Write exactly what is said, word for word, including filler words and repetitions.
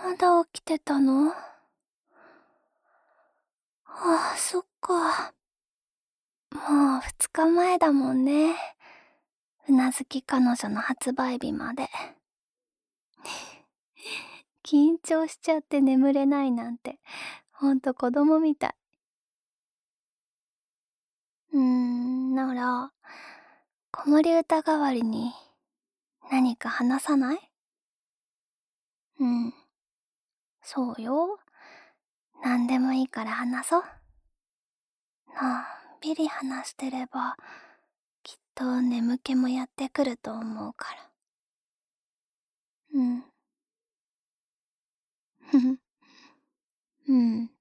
まだ起きてたの？ああ、そっか。もう二日前だもんね。うなずき彼女の発売日まで。緊張しちゃって眠れないなんて、ほんと子供みたい。うーん、なら、子守歌代わりに何か話さない？うん、そうよ。なんでもいいから話そう。のんびり話してれば、きっと眠気もやってくると思うから。うん。ふふ。うん。